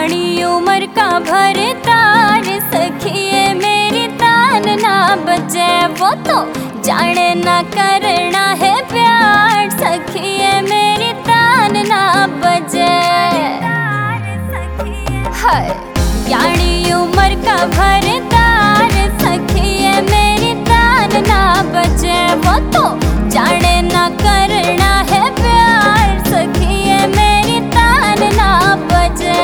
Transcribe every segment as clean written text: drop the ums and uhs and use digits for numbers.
यानी उम्र का भरतार सखिए मेरी तान ना बचे वो तो जाने ना करना है प्यार सखिए मेरी तान ना बचे। हाय यानी उम्र का भरतार सखिए मेरी तान ना बचे वो तो जाने ना करना है प्यार सखिए मेरी तान ना बचे।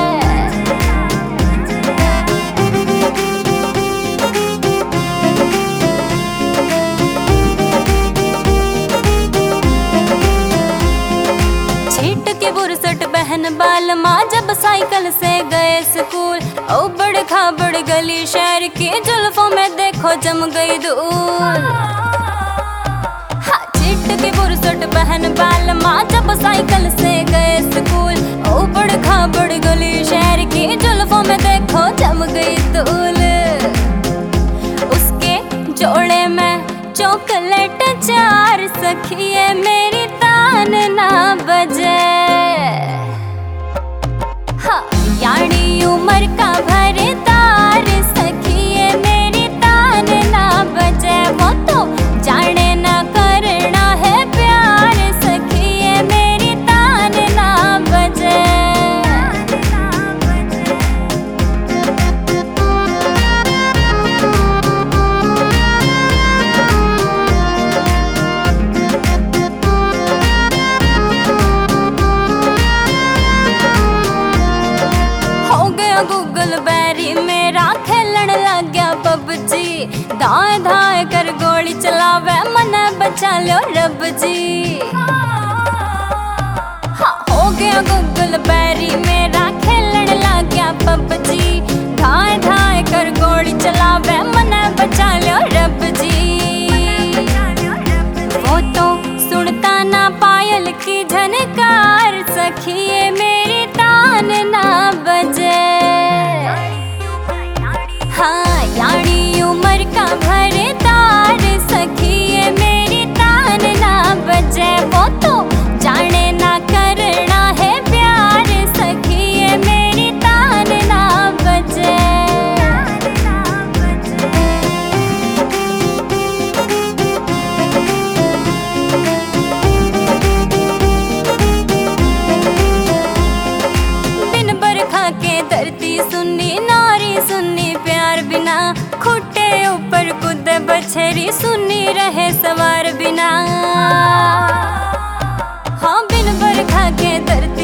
छीट के बुरसट बहन बाल माँ जब साइकिल से गए स्कूल ओ बड़ खाबड़ गली शहर की जुल्फों में देखो जम गई धूल। हाँ छीट के बुरसट बहन बाल माँ जब साइकिल से गए स्कूल ओ बड़ खाबड़ गली शहर की जुल्फों में देखो जम गई धूल। उसके जोड़े में चॉकलेट चार सखिए मेरी तान ना बजे। हाँ यानी उम्र का भरतार सखिए मेरी तान ना बजे वो तो जाने ना करना है प्यार सखिए मेरी तान ना बजे। गूगल बैरी मेरा खेलन लग गया पबजी धाए धाए कर गोली चलावे मन बचा लो रब जी। हाँ हो गया गूगल बैरी मेरा खेलन लग गया पबजी धाए धाए कर गोली चलावे मन बचा लो रब जी। वो तो सुनता ना पायल की झनकार सखिए मेरी तान ना बजे। हाँ यानी उम्र का भरतार सखिए मेरी तान ना बजे वो तो जाने ना करना है प्यार सखिए मेरी तान ना बजे। दिन बरखा के धरती सुन्नी नारी सुन्नी प्यार बिना खुट्टे ऊपर कूद बछेरी सुन्नी रहे सवार बिना। हाँ बिन बरखा के धरती